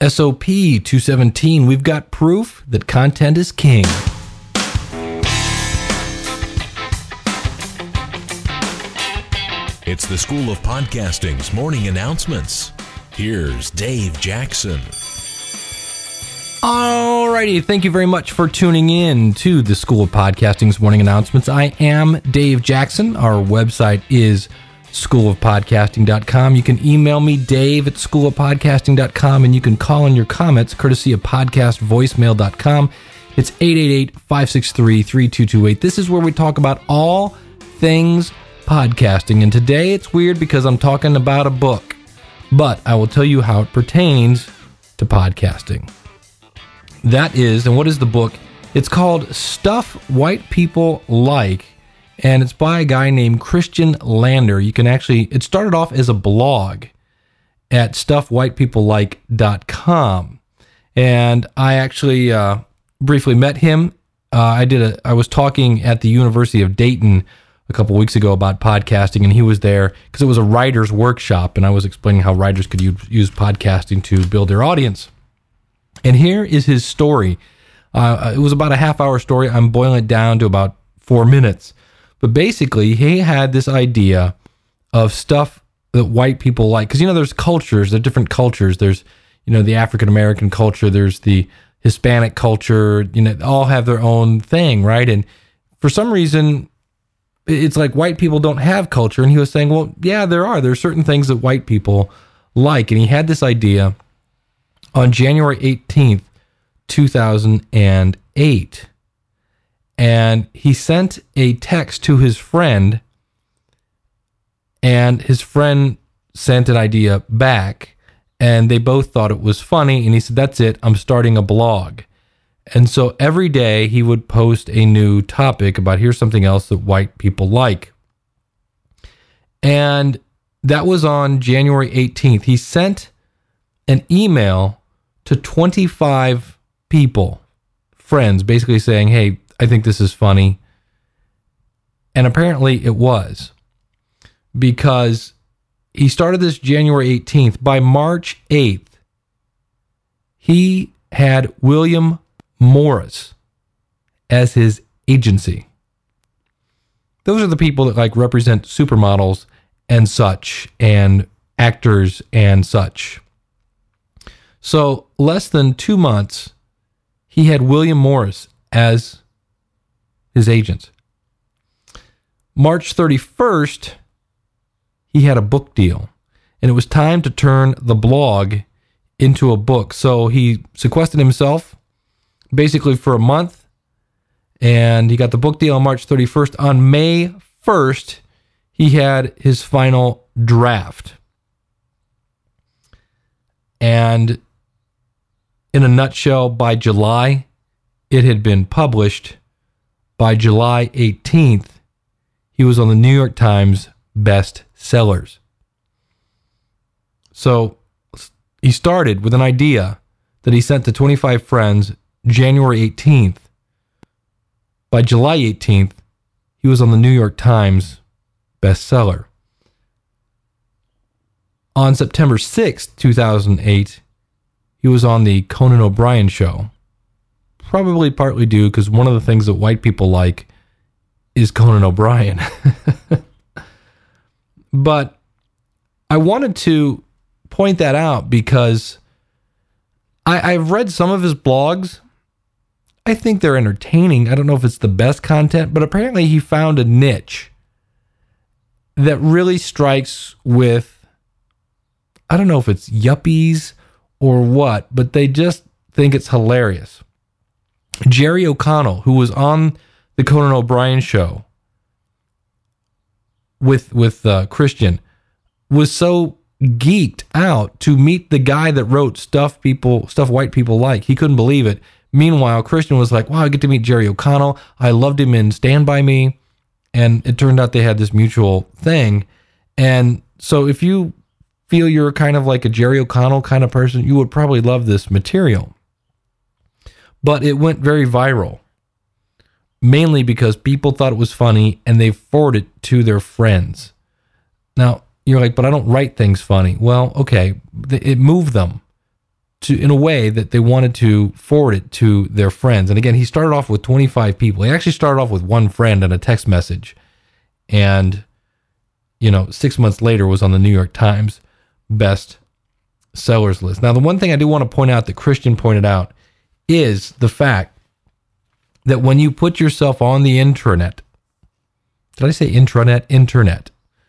SOP 217, we've got proof that content is king. It's the School of Podcasting's morning announcements. Here's Dave Jackson. Alrighty, thank you very much for tuning in to the School of Podcasting's morning announcements. I am Dave Jackson. Our website is schoolofpodcasting.com. You can email me, Dave, at schoolofpodcasting.com, and you can call in your comments courtesy of podcastvoicemail.com. It's 888-563-3228. This is where we talk about all things podcasting, and today it's weird because I'm talking about a book, but I will tell you how it pertains to podcasting. That is, and what is the book? It's called Stuff White People Like, and it's by a guy named Christian Lander. You can actually, it started off as a blog at stuffwhitepeoplelike.com, and I actually briefly met him. I was talking at the University of Dayton a couple weeks ago about podcasting, and he was there because it was a writer's workshop, and I was explaining how writers could use podcasting to build their audience. And here is his story. It was about a half-hour story. I'm boiling it down to about 4 minutes. But basically, he had this idea of stuff that white people like. Because, there's cultures, there are different cultures. There's, the African-American culture. There's the Hispanic culture. All have their own thing, right? And for some reason, it's like white people don't have culture. And he was saying, well, yeah, there are. There are certain things that white people like. And he had this idea on January 18th, 2008. And he sent a text to his friend, and his friend sent an idea back, and they both thought it was funny. And he said, that's it, I'm starting a blog. And so every day he would post a new topic about here's something else that white people like. And that was on January 18th. He sent an email to 25 people, friends, basically saying, hey, I think this is funny. And apparently it was, because he started this January 18th. By March 8th, he had William Morris as his agency. Those are the people that represent supermodels and such, and actors and such. So less than 2 months, he had William Morris as his agent. March 31st, he had a book deal, and it was time to turn the blog into a book. So he sequestered himself basically for a month, and he got the book deal on March 31st. On May 1st, he had his final draft. And in a nutshell, by July, it had been published. By July 18th, he was on the New York Times best sellers. So he started with an idea that he sent to 25 friends January 18th. By July 18th, he was on the New York Times bestseller. On September 6th, 2008, he was on the Conan O'Brien show. Probably partly due because one of the things that white people like is Conan O'Brien. But I wanted to point that out because I've read some of his blogs. I think they're entertaining. I don't know if it's the best content, but apparently he found a niche that really strikes with, I don't know if it's yuppies or what, but they just think it's hilarious. Jerry O'Connell, who was on the Conan O'Brien show with Christian, was so geeked out to meet the guy that wrote stuff white people like. He couldn't believe it. Meanwhile, Christian was like, wow, I get to meet Jerry O'Connell. I loved him in Stand By Me. And it turned out they had this mutual thing. And so if you feel you're kind of like a Jerry O'Connell kind of person, you would probably love this material. But it went very viral, mainly because people thought it was funny and they forwarded it to their friends. Now, you're like, but I don't write things funny. Well, okay, it moved them in a way that they wanted to forward it to their friends. And again, he started off with 25 people. He actually started off with one friend and a text message. And, 6 months later was on the New York Times best sellers list. Now, the one thing I do want to point out that Christian pointed out is the fact that when you put yourself on the intranet, did I say intranet? Internet.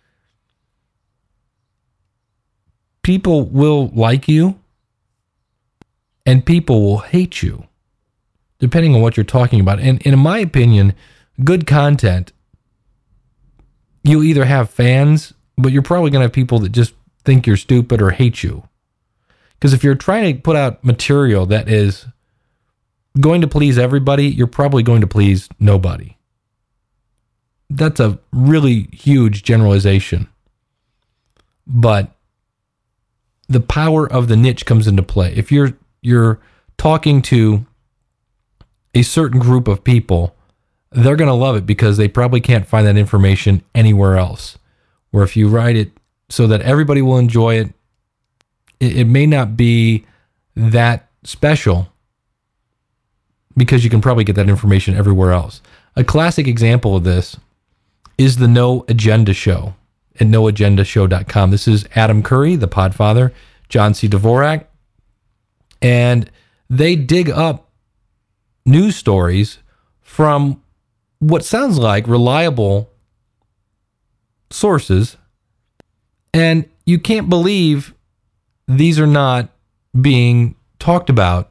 People will like you and people will hate you, depending on what you're talking about. And in my opinion, good content, you either have fans, but you're probably going to have people that just think you're stupid or hate you. Because if you're trying to put out material that is going to please everybody, you're probably going to please nobody. That's a really huge generalization. But the power of the niche comes into play. If you're talking to a certain group of people, they're going to love it because they probably can't find that information anywhere else. Where if you write it so that everybody will enjoy it, it may not be that special because you can probably get that information everywhere else. A classic example of this is the No Agenda Show at noagendashow.com. This is Adam Curry, the Podfather, John C. Dvorak, and they dig up news stories from what sounds like reliable sources, and you can't believe these are not being talked about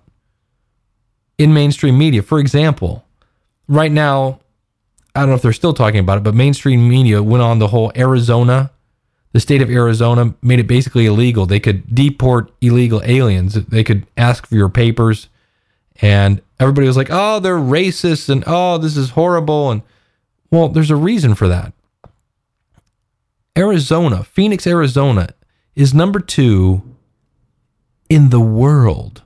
in mainstream media. For example, right now, I don't know if they're still talking about it, but mainstream media went on the whole Arizona, the state of Arizona made it basically illegal. They could deport illegal aliens. They could ask for your papers, and everybody was like, oh, they're racist, and oh, this is horrible. And well, there's a reason for that. Arizona, Phoenix, Arizona, is number 2 in the world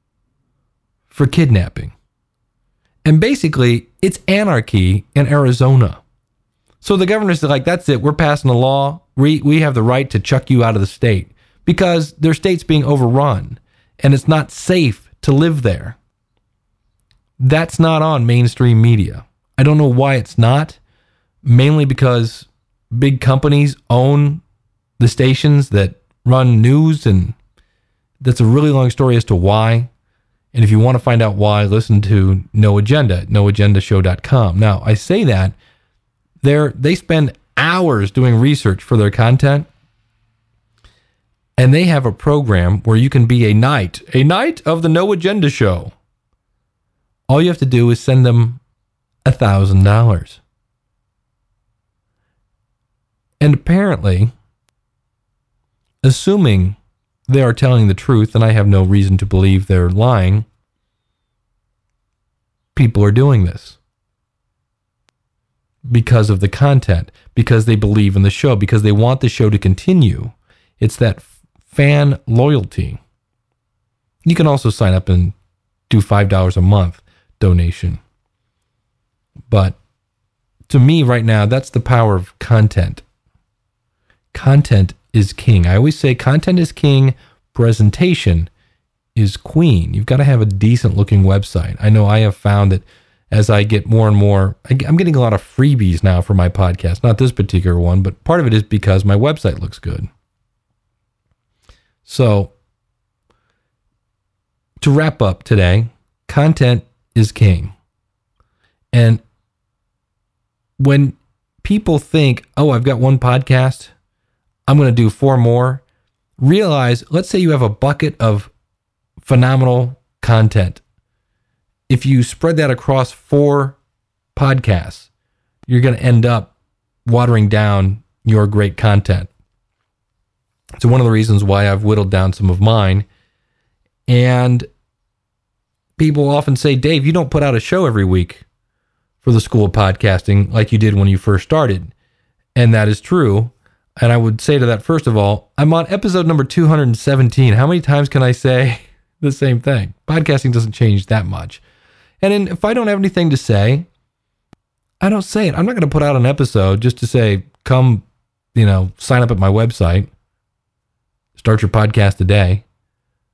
for kidnapping. And basically, it's anarchy in Arizona. So the governor's like, that's it. We're passing a law. We have the right to chuck you out of the state because their state's being overrun and it's not safe to live there. That's not on mainstream media. I don't know why it's not. Mainly because big companies own the stations that run news, and that's a really long story as to why. And if you want to find out why, listen to No Agenda at noagendashow.com. Now, I say that they spend hours doing research for their content, and they have a program where you can be a knight of the No Agenda Show. All you have to do is send them $1,000. And apparently, assuming they are telling the truth, and I have no reason to believe they're lying, people are doing this because of the content, because they believe in the show, because they want the show to continue. It's that fan loyalty. You can also sign up and do $5 a month donation. But to me right now, that's the power of content. Content is king. I always say content is king, presentation is queen. You've got to have a decent looking website. I know I have found that as I get more and more, I'm getting a lot of freebies now for my podcast. Not this particular one, but part of it is because my website looks good. So to wrap up today, content is king. And when people think, oh, I've got one podcast, I'm going to do 4 more. Realize, let's say you have a bucket of phenomenal content. If you spread that across 4 podcasts, you're going to end up watering down your great content. So one of the reasons why I've whittled down some of mine. And people often say, Dave, you don't put out a show every week for the School of Podcasting like you did when you first started. And that is true. And I would say to that, first of all, I'm on episode number 217. How many times can I say the same thing? Podcasting doesn't change that much. And then if I don't have anything to say, I don't say it. I'm not going to put out an episode just to say, come, sign up at my website, start your podcast today.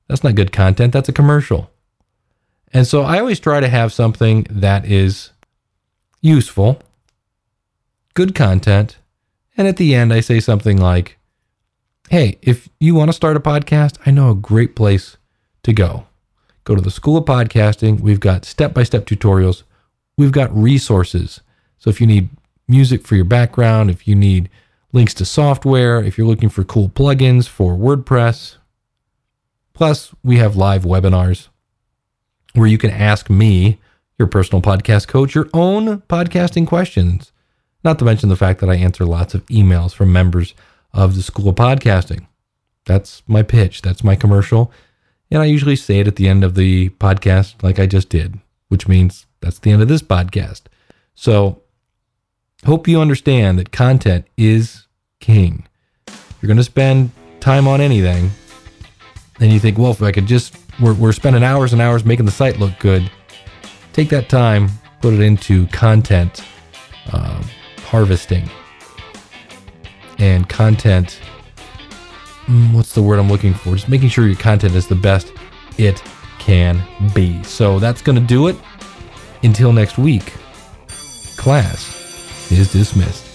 That's not good content. That's a commercial. And so I always try to have something that is useful, good content. And at the end, I say something like, hey, if you want to start a podcast, I know a great place to go. Go to the School of Podcasting. We've got step-by-step tutorials. We've got resources. So if you need music for your background, if you need links to software, if you're looking for cool plugins for WordPress, plus we have live webinars where you can ask me, your personal podcast coach, your own podcasting questions. Not to mention the fact that I answer lots of emails from members of the School of Podcasting. That's my pitch. That's my commercial. And I usually say it at the end of the podcast like I just did, which means that's the end of this podcast. So hope you understand that content is king. If you're going to spend time on anything, and you think, well, if I could just, we're spending hours and hours making the site look good. Take that time, put it into content harvesting and content. What's the word I'm looking for? Just making sure your content is the best it can be. So that's going to do it. Until next week, class is dismissed.